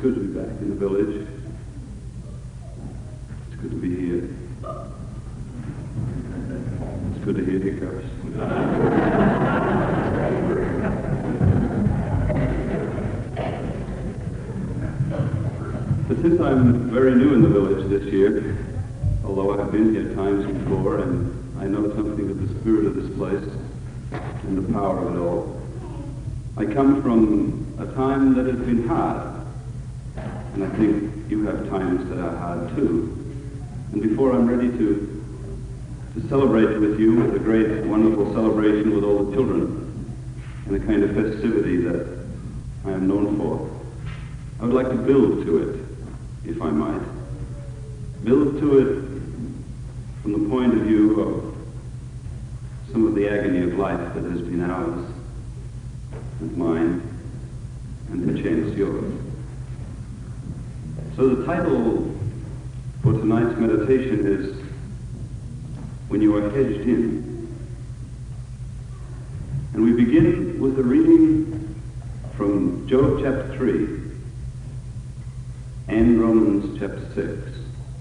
good to be back in the village. It's good to be here. It's good to hear hiccups. But since I'm very new in the village this year, although I've been here times before and I know something of the spirit of this place and the power of it all, I come from a time that has been hard. And I think you have times that are hard too. And before I'm ready to celebrate with you with a great, wonderful celebration with all the children and the kind of festivity that I am known for, I would like to build to it, if I might. Build to it from the point of view of some of the agony of life that has been ours and mine and perchance yours. So the title for tonight's meditation is When You Are Hedged In. And we begin with a reading from Job chapter 3 and Romans chapter 6.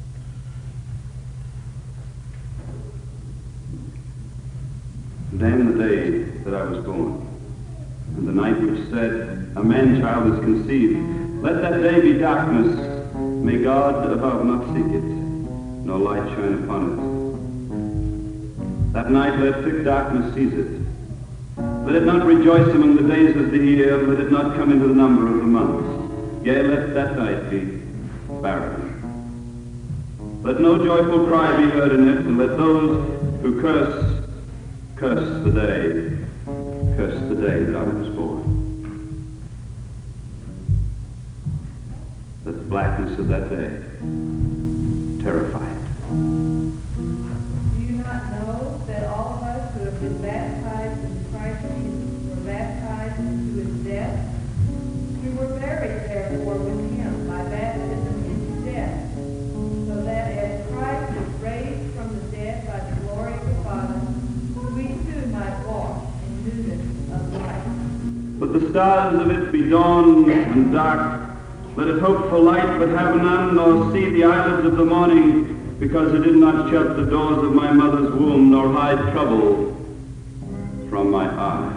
Then the day that I was born, and the night which said, a man-child is conceived, let that day be darkness. May God above not seek it, nor light shine upon it. That night let thick darkness seize it. Let it not rejoice among the days of the year, let it not come into the number of the months. Yea, let that night be barren. Let no joyful cry be heard in it, and let those who curse the day that I was born. That the blackness of that day terrified. Do you not know that all of us who have been baptized in Christ Jesus were baptized into his death? We were buried, therefore, with him by baptism into death, so that as Christ was raised from the dead by the glory of the Father, we too might walk in newness of life. Let the stars of it be dawn and dark. Let it hope for light, but have none, nor see the eyelids of the morning, because it did not shut the doors of my mother's womb, nor hide trouble from my eyes.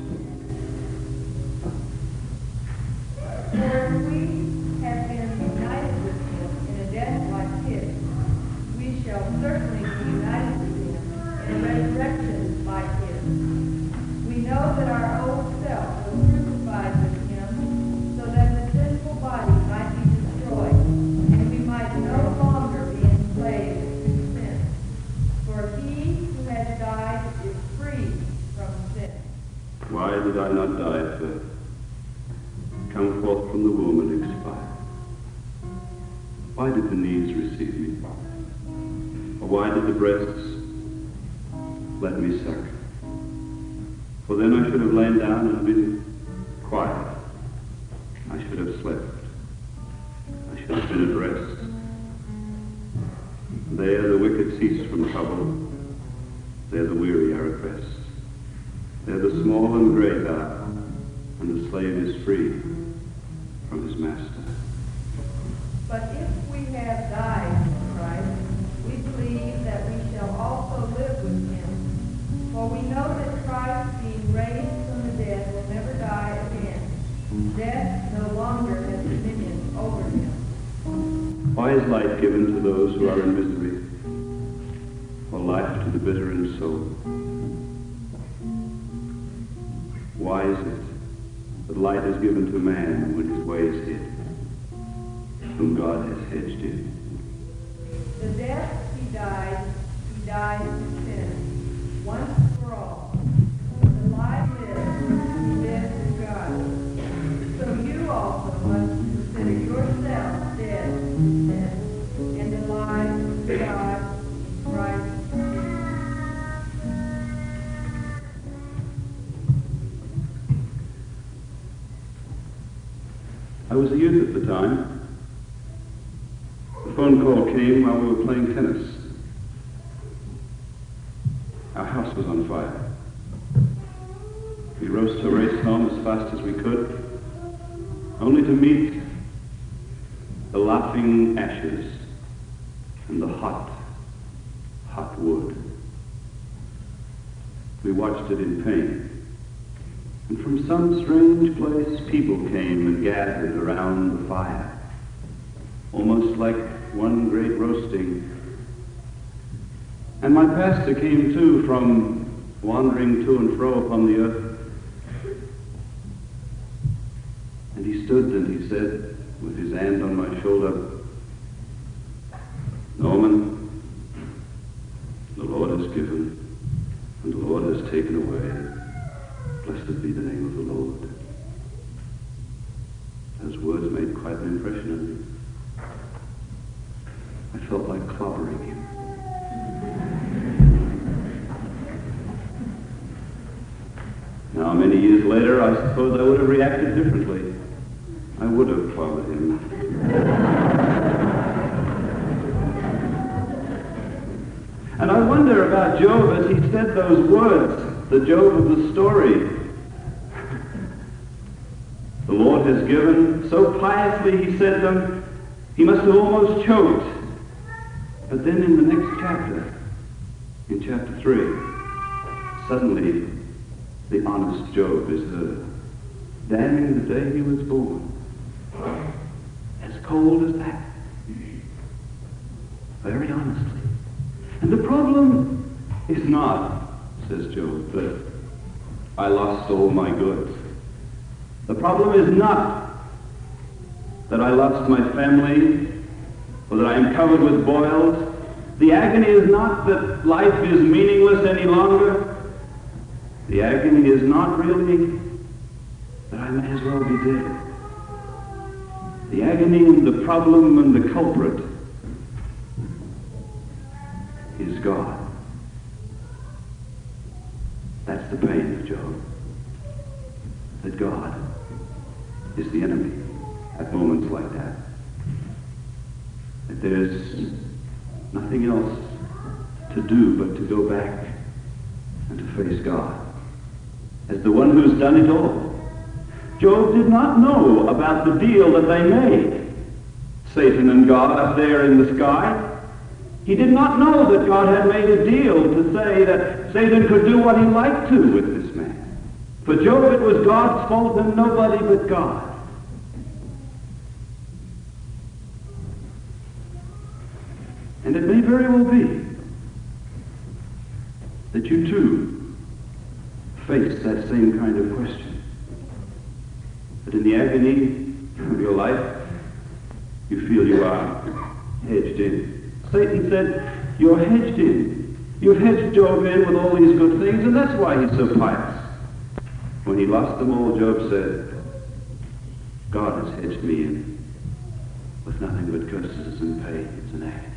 For if we have been united with him in a death like his, we shall certainly be united with him in a resurrection like his. We know that our old self was crucified with him, so that the sinful body might be destroyed, and we might no longer be enslaved to sin. For he who has died is free from sin. Why did I not die at birth? Come forth from the womb and expire. Why did the knees receive me? Or why did the breasts let me suck? For then I should have lain down and been quiet. I should have slept. I should have been at rest. There the wicked cease from trouble. There the weary are at rest. There the small and great are, and the slave is free from his master. But if we have died with Christ, we believe that we shall also live with him. For we know that Christ, being raised from the dead, will never die again. Death no longer has dominion over him. Why is light given to those who are in misery, or life to the bitter in soul? Why is it that light is given to man when his way is hid, whom God has hedged in? The death he died to sin, once for all. The life he lives to God. So you also must consider yourselves dead to sin, and alive to God in Christ Jesus. I was a youth at the time. The phone call came while we were playing tennis. Our house was on fire. We rose to race home as fast as we could, only to meet the laughing ashes, and the hot, hot wood. We watched it in pain, and from some strange place people came and gathered around the fire, almost like one great roasting. And my pastor came too from wandering to and fro upon the earth. And he stood and he said, with his hand on my shoulder, "Norman, the Lord has given, and the Lord has taken away. Blessed be the name of the Lord." Those words made quite an impression on me. I felt like clobbering him. Now, many years later, I suppose I would have reacted differently. I would have clobbered him. And I wonder about Job as he said those words, the Job of the story. The Lord has given. So piously he said them, he must have almost choked. But then in the next chapter, in chapter 3, suddenly the honest Job is heard, damning the day he was born. As cold as that. Very honestly. And the problem is not, says Job, that I lost all my goods. The problem is not that I lost my family or that I am covered with boils. The agony is not that life is meaningless any longer. The agony is not really that I may as well be dead. The agony and the problem and the culprit is God. That's the pain of Job. That God is the enemy at moments like that. That there's nothing else to do but to go back and to face God as the one who's done it all. Job did not know about the deal that they made, Satan and God up there in the sky. He did not know that God had made a deal to say that Satan could do what he liked to with this man. For Job, it was God's fault and nobody but God. And it may very well be that you too face that same kind of question. That in the agony of your life, you feel you are hedged in. Satan said, you're hedged in. You've hedged Job in with all these good things, and that's why he's so pious. When he lost them all, Job said, God has hedged me in with nothing but curses and pains and agony.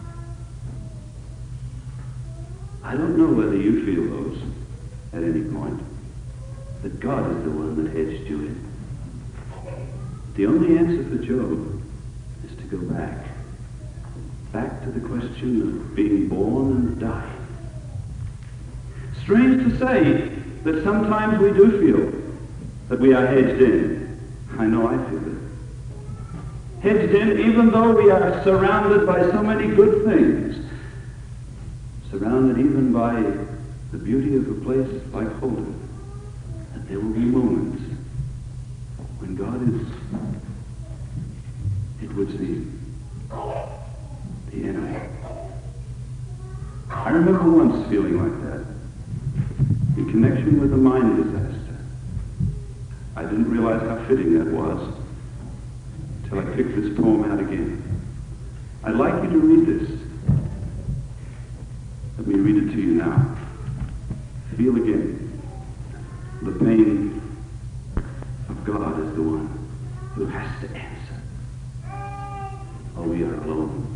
I don't know whether you feel those at any point, that God is the one that hedged you in. The only answer for Job is to go back to the question of being born and dying. Strange to say that sometimes we do feel that we are hedged in. I know I feel it. Hedged in even though we are surrounded by so many good things. Surrounded even by the beauty of a place like Holden. That there will be moments when God is, it would seem, the enemy. I remember once feeling like that in connection with a mine disaster. I didn't realize how fitting that was until I picked this poem out again. I'd like you to read this. Let me read it to you now. Feel again the pain of God is the one who has to answer. Or we are alone.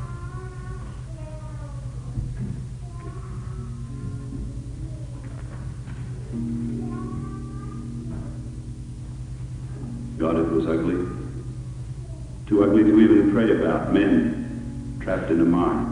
God, it was ugly. Too ugly to even pray about. Men trapped in a mine.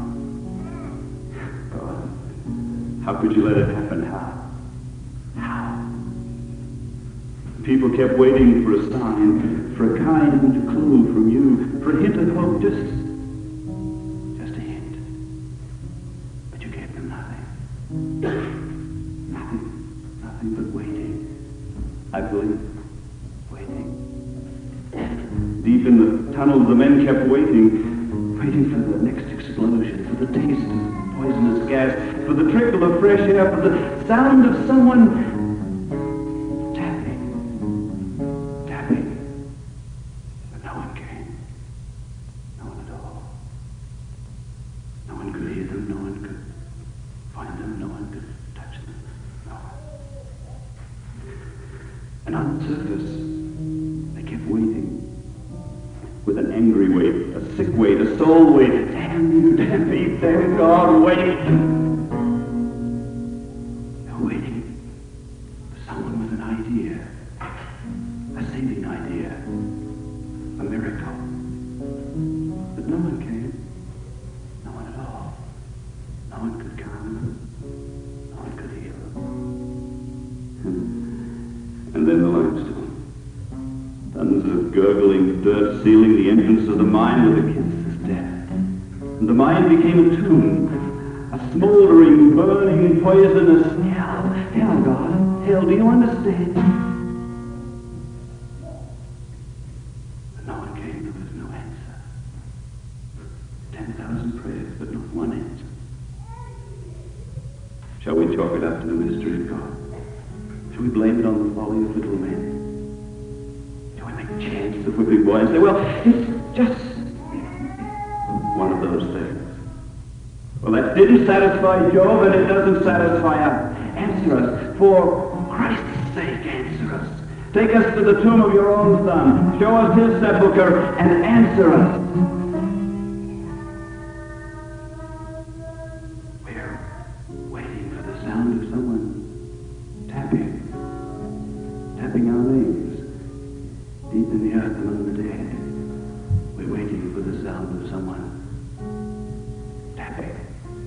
God, how could you let it happen? How? I'm People kept waiting for a sign, for a kind clue from you, for a hint of hope, just a hint. But you gave them nothing. Nothing but waiting. I believe, waiting. Deep in the tunnels, the men kept waiting for the next explosion, for the taste of poisonous gas, for the trickle of fresh air, for the sound of someone tapping. But no one came. No one at all. No one could hear them, no one could find them, no one could touch them. No one. And on the surface, they kept waiting. With an angry weight, a sick weight, a soul weight. Damn you, damn me, damn God, wait. They're waiting for someone with an idea, a saving idea, a miracle. But no one came. No one at all. No one could calm them. No one could heal them. And then the limestone. Tons of gurgling dirt sealing the entrance of the mine with a kiss of death. And the mine became a tomb, a smoldering, burning, poisonous hell. Hell, God, hell, do you understand? But no one came, there was no answer. 10,000 prayers, but not one answer. Shall we chalk it up to the mystery of God? Shall we blame it on the folly of little men? Chance of whipping boy and say, well, it's just one of those things. Well, that didn't satisfy Job, and it doesn't satisfy us. Answer us. For Christ's sake, answer us. Take us to the tomb of your own Son. Show us his sepulcher and answer us. We're waiting for the sound of someone tapping our names. Deep in the earth among the dead, we're waiting for the sound of someone tapping.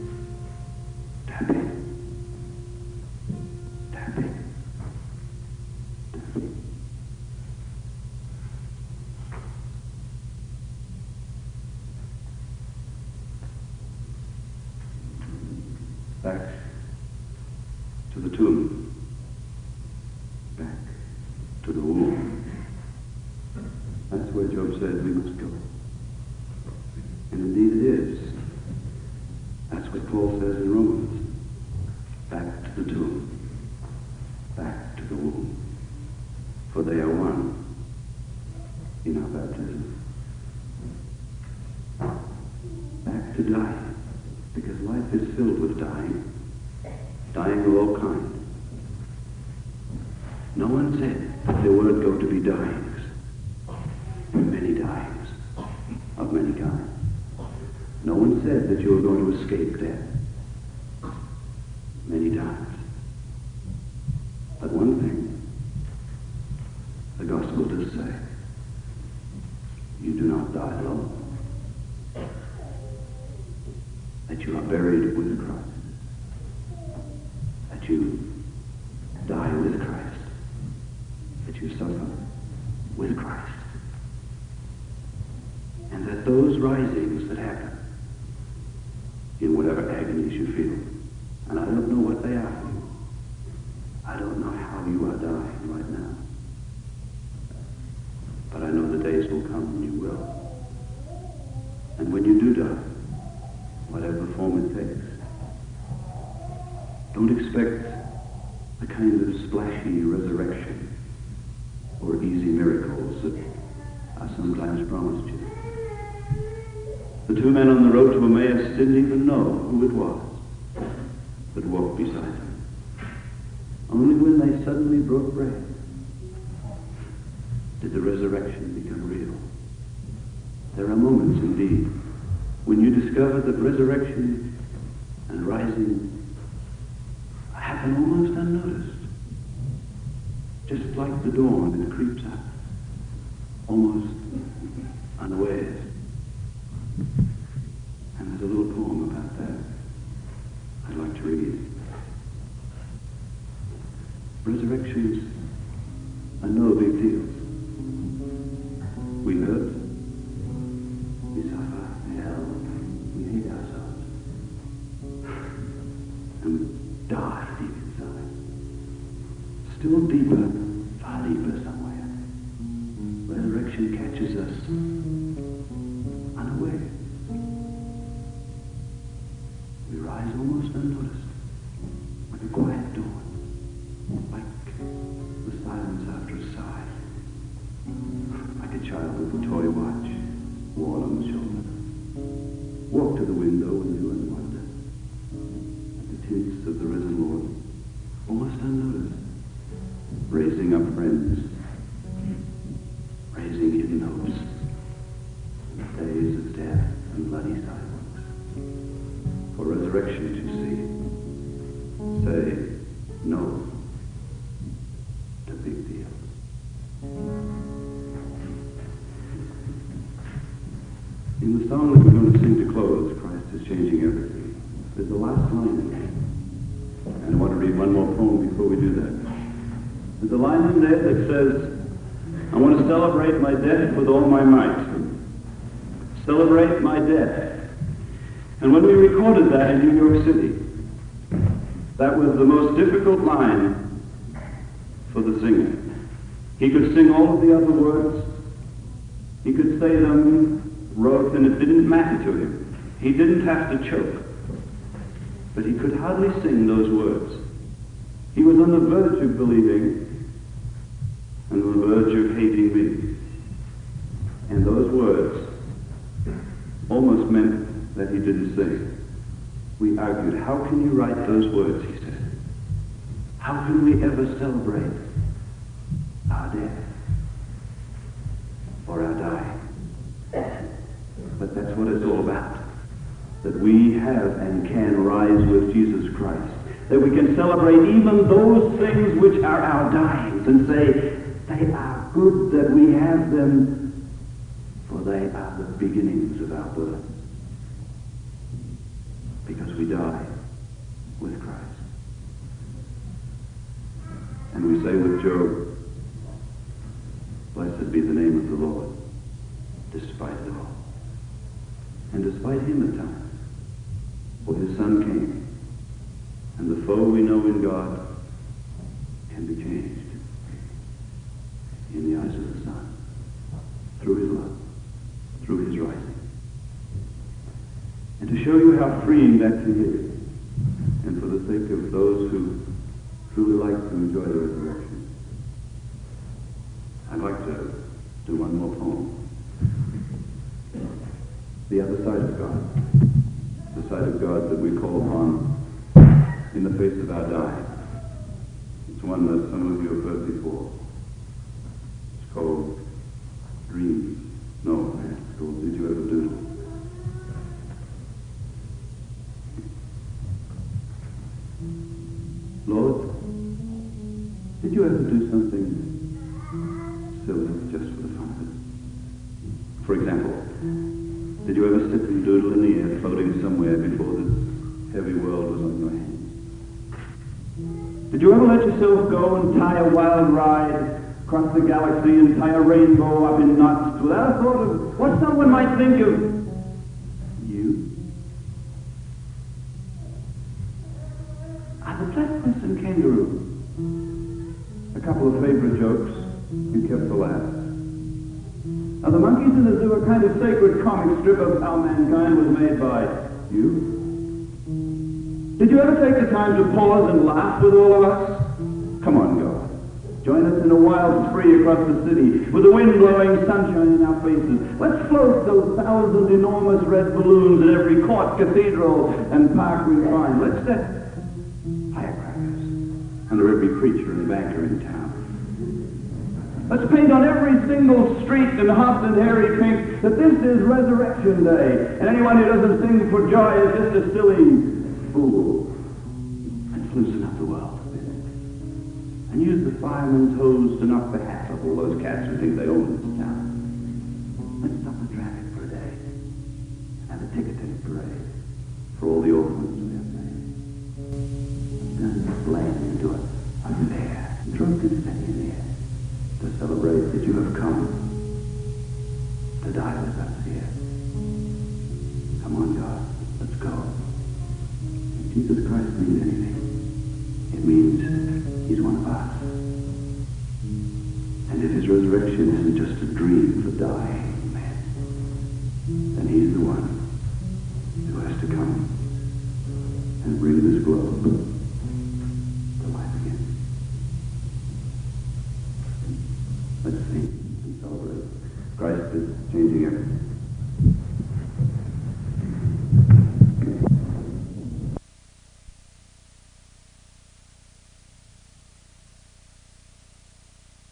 Back to the tomb. Back to the womb. That's where Job said we must go. And indeed it is. That's what Paul says in Romans. Back to the tomb. Back to the womb. For they are one in our baptism. Back to dying. Because life is filled with dying. Dying of all kinds. No one said that there weren't going to be dyings. Many dyings of many kinds. No one said that you were going to escape death. Many times. But one thing, the gospel does say, you do not die alone. That you are buried with Christ. That you die with Christ. That you suffer with Christ. And that those risings that happen in whatever agonies you feel, and I don't know what they are for you. I don't know how you are dying right now. But I know the days will come when you will. And when you do die, whatever form it takes, don't expect the kind of splashy resurrection or easy miracles that are sometimes promised you. The two men on the road to Emmaus didn't even know who it was that walked beside them. Only when they suddenly broke bread did the resurrection become real. There are moments, indeed, when you discover that resurrection and rising happen almost unnoticed. Just like the dawn that creeps up, almost unawares. And there's a little poem about that I'd like to read. Resurrections and no big deals. We hurt, we suffer, hell, we hate ourselves, and we die deep inside. Still deeper, far deeper somewhere. Resurrection catches us unaware. We rise almost unnoticed, like a quiet dawn, like the silence after a sigh, like a child with a toy watch worn on the shoulder. Walk to the window and you and wonder at the tints of the risen Lord, almost unnoticed, raising up friends, raising hidden hopes, days of death and bloody silence, for resurrection to see. Say no to big deal. In the song that we're going to sing to close, Christ is changing everything, there's the last line in there. And I want to read one more poem before we do that. There's a line in there that says, I want to celebrate my death with all my might. Celebrate my death. And when we recorded that in New York City, that was the most difficult line for the singer. He could sing all of the other words. He could say them, wrote, and it didn't matter to him. He didn't have to choke. But he could hardly sing those words. He was on the verge of believing and on the verge of hating me. And those words almost meant that he didn't sing. We argued, how can you write those words, he said. How can we ever celebrate our death or our dying? But that's what it's all about. That we have and can rise with Jesus Christ. That we can celebrate even those things which are our dyings and say, they are good that we have them, for they are the beginnings of our birth. Because we die with Christ. And we say with Job, blessed be the name of the Lord, despite it all. And despite him at times. For his Son came, and the foe we know in God can be changed in the eyes of the Son, through his love, through his rising. And to show you how freeing that can be, and for the sake of those who truly like to enjoy the resurrection, I'd like to do one more poem. The other side of God. The side of God that we call upon in the face of our dying. It's one that some of you have heard before. It's called Dreams. No, it's called Did You Ever Do? Lord, did you ever do something silly just for the fun of it? For example, did you ever sit and doodle in the air, floating somewhere before this heavy world was on your hands? Did you ever let yourself go and tie a wild ride across the galaxy and tie a rainbow up in knots without a thought of what someone might think of you? Are the platypus and kangaroo a couple of favorite jokes you kept for last? Are the monkeys in the zoo a kind of sacred comic strip of how mankind was made by you? Did you ever take the time to pause and laugh with all of us? Come on, God. Join us in a wild spree across the city with the wind blowing sunshine in our faces. Let's float those 1,000 enormous red balloons in every court, cathedral, and park we find. Let's set firecrackers under every preacher and banker in town. Let's paint on every single street in hot and hairy pink that this is Resurrection Day, and anyone who doesn't sing for joy is just a silly fool. Let's loosen up the world a bit and use the fireman's hose to knock the hats off all those cats who think they own this town. Let's stop the traffic for a day and have a ticketing parade for all the orphans we have made. Turn this land into a fair and throw confetti in the air. celebrate that you have come to die with us here. Come on, God, let's go. If Jesus Christ means anything, it means he's one of us. And if his resurrection isn't just a dream for dying men, then he's the one who has to come and bring this globe to life again. Let's sing and celebrate. Christ is changing everything.